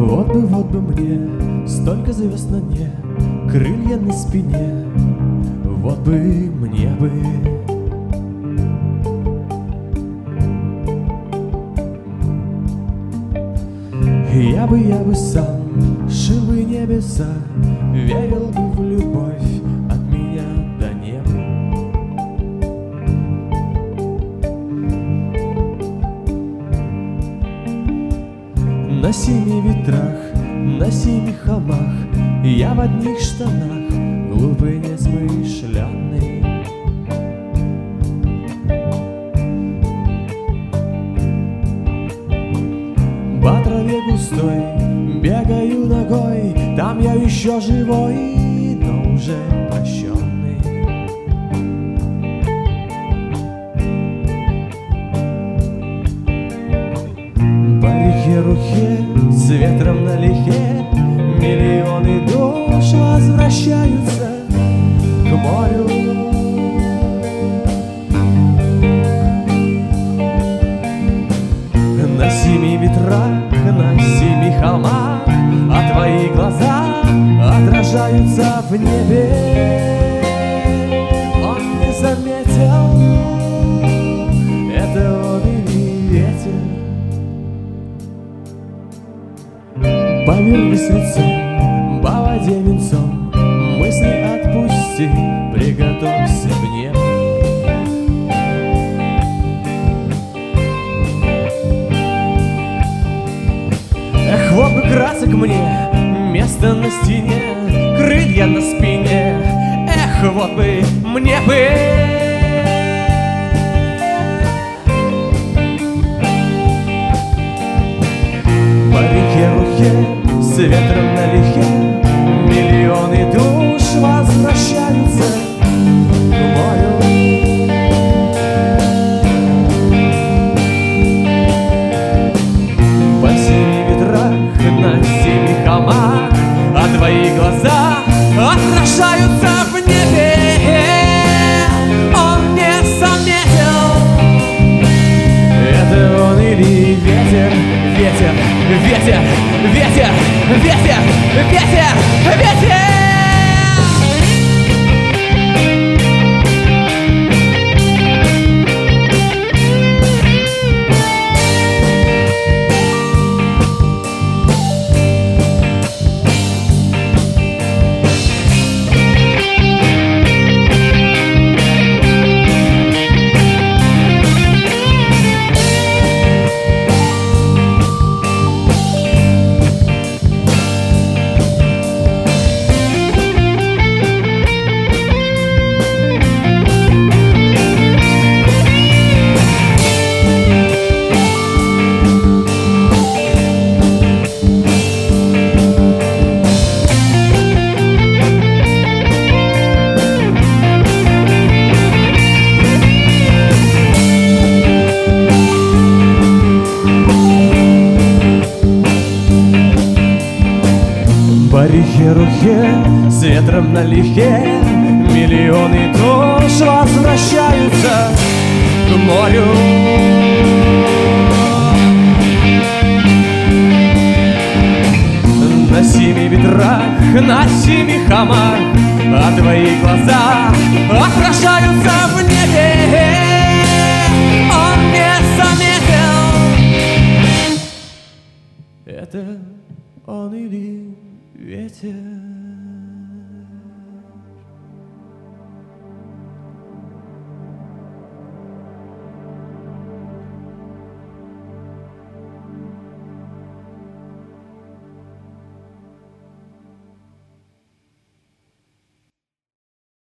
Вот бы мне столько звезд на небе, крылья на спине, вот бы мне бы. Я бы сам шил бы небеса, верил бы в любовь от меня до неба. На семи ветрах, на семи холмах, я в одних штанах, глупый, несмышленный. По траве густой бегаю ногой, там я еще живой, но уже прощенный. По реке-рухе с ветром налегке миллионы душ возвращаются к морю. На семи ветрах, на семи холмах, а твои глаза отражаются в небе. Он не заметил, это он или ветер. Повернись лицом, по воде венцом, мысли отпусти, приготовься к небу. Эх, вот бы красок мне, место на стене, крылья на спине. Эх, вот бы мне бы. По реке-рухе с ветром налегке миллионы душ возвращаются к морю. По семи ветрах, на семи холмах, а твои глаза отражаются в небе. Он не заметил, это он или ветер, ветер, ветер, ветер, ветер, ветер, ветер. По реке-рухе с ветром налегке миллионы душ возвращаются к морю. На семи ветрах, на семи холмах, а твои глаза отражаются в небе. Он не заметил, это он или ветер.